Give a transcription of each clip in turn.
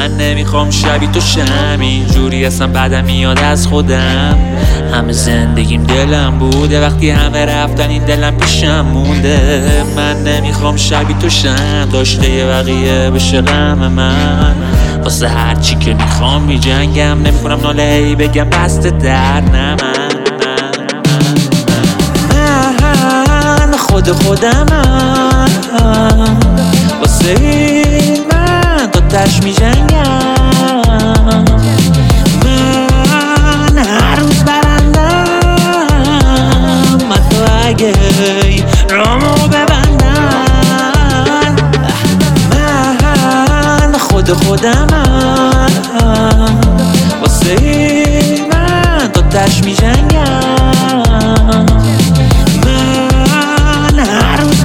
من نمیخوام شبیه تو شم، اینجوری اصلا بدم میاد از خودم. همه زندگیم دلم بوده، وقتی همه رفتن این دلم پیشم مونده. من نمیخوام شبیه تو شم، داشته یه بقیه بشه غم من. واسه هر چی که میخوام میجنگم، نمیکنم ناله ای بگم بسته در نه. من خودم واسه من تا تش میجنگم. من هر روز برندم، من تو اگه رامو ببندم. من خودم واسه من تا تش میجنگم. من هر روز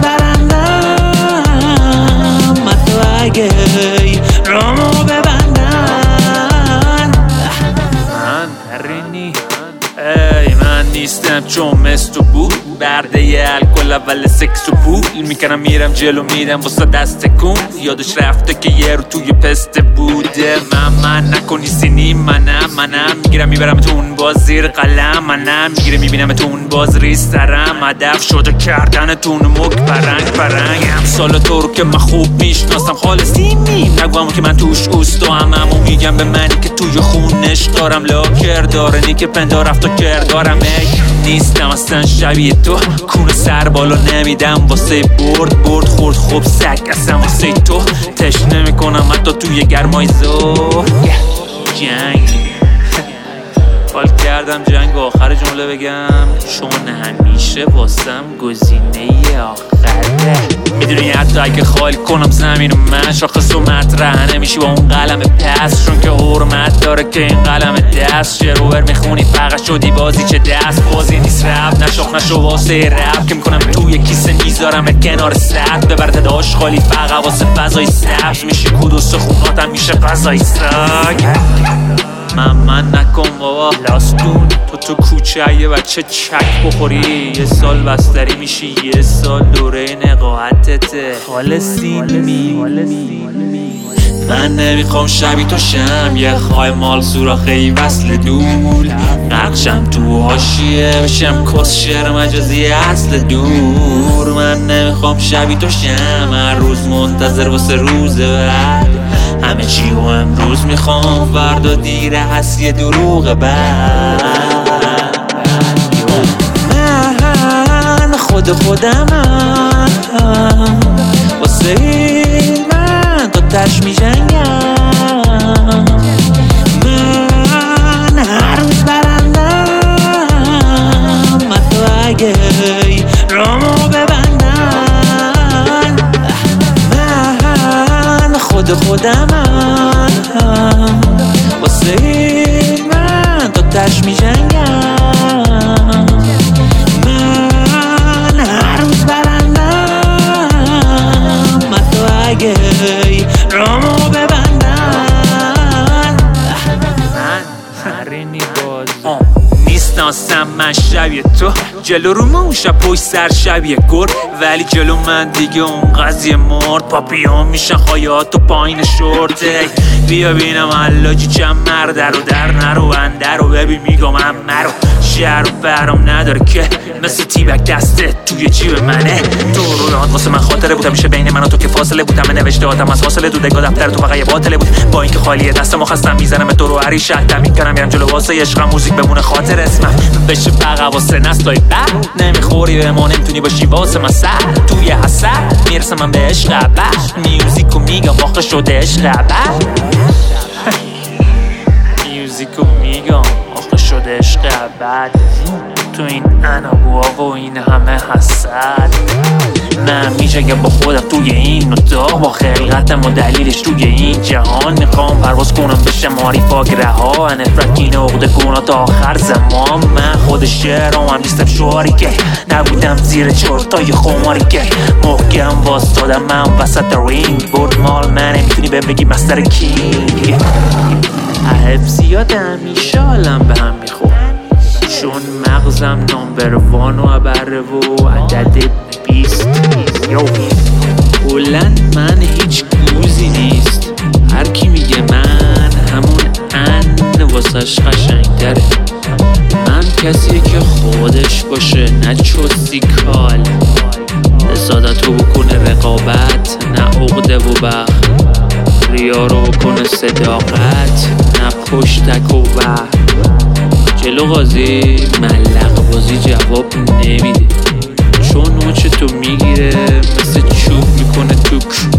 برندم، من تو اگه رامو ببندن. من رینی ای من نیستم چون مثل بود، برده یه الکل اول سکس و پول میکنم میرم جلو میرم واسه دست کن. یادش رفته که یه رو توی پسته بوده. من نکنی سینی منم میگیرم میبرم تو اون باز زیر قلم. منم میگیرم میبینم تو اون باز ریسترم. هدف شده کردن تون مک پرنگ امثال تو رو که من خوب میشناسم. خالصی میم نگوامو که من توش اوستا هممو میگم به منی که توی خونش دارم. لاکر داره نی که پندا رفت و کردارم. نیستم اصلا شبیه تو، کونه سر بالا نمیدم واسه برد خورد خوب سگ اصلا واسه تو. تش نمی کنم حتی توی گرمای زور. جنگ حال کردم جنگ آخر جمله بگم، چون همیشه واسم گزینه آخره. میدونی حتی اگه خالی کنم زمین و من شاخص و مطرح نمیشی با اون قلم پس، چون که حرمت داره که این قلم دست. شروور میخونی فقط شدی بازی چه دست بازی نیست. رب نشاخ نشو واسه رب که میکنم توی کیسه میذارم کنار سرد. ببرد داشت خالی فقط واسه فضای سبز میشه کودوس خوناتم میشه غذای سگ. من نکن بابا لاستون تو کوچه یه بچه چک بخوری. یه سال بستری میشی، یه سال دوره نقاهتته. خالصی من نمیخوام شبیه تو شم، یه خواهی مال سوراخی وصل دول. نقشم تو حاشیه بشم کس شعر مجازی اصل دور. من نمیخوام شبیه تو شم، هر روز منتظر واسه روز بعد. همه چی و امروز میخوام، فردا دیره هست یه دروغ بعد. من خودم واسه من تا تش میجنگم. من هر روز برندم، من تو اگه رامو ببندن. من خودم واسه من تا تش میجنگم. من هر روز برندم، من تو اگه رامو ببندن. من رینی باز نیستم من شبیه تو، جلو رو من شب پشت سر شبیه گر. ولی جلو من دیگه اون قضیه مرد. پاپیون میشن خایات و پایین شورته. بیا بینم علاجی چند مرده رو در نرو اندر رو ببین میگم هم مرو. شهر رو برام نداره که مثل تیبک دسته توی جیب منه. تو رویات واسه من خاطره بود، همیشه بین من و تو که فاصله بود. همه نوشته هاتم از فاصله تو دگاه دفتر تو فقط یه باطله بود. با اینکه خالیه دستم و خستم میزنم تو رو هری شهد تمین کنم میرم جلو واسه عشقم. موزیک بمونه خاطر اسمم بشه فقط واسه نسلای بعد. نمیخوری به ما نمیتونی باشی واسه من سر. توی حسد میرسم من به عشق ابد. میوزیکو میگم واقع شده عشق ابد. میوزیکو میگم واقع شده عشق ابد. تو این اناگوها و این همه حسد. نه میجنگم با خودم توی این اتاق، با خلقتم و دلیلش توی این جهان. میخوام پرواز کنم بشه ماری پاک رها. نفرت عقده کنم تا آخر زمان. من خود شعرام هم نیستم شعاری که نبودم زیر چرتای خماری که محکم واستادم من وسط رینگ. برد مال منه میتونی بهم بگی مستر کینگ. احب زیاد همیشه حالم به هم میخور، چون مغزم نامبر وان و ابره و عدد 20. بلند من هیچ گوزی نیست. هر کی میگه من واسش قشنگتره. من کسی که خودش باشه نه چوسی کال، حسادتو بکنه رقابت نه عقده و بخت، ریا رو بکنه صداقت نه پشتک و وحد. جلو قاضی ملق بازی جواب نمیده، چون نوچه تو میگیره مثل چوب میکنه تو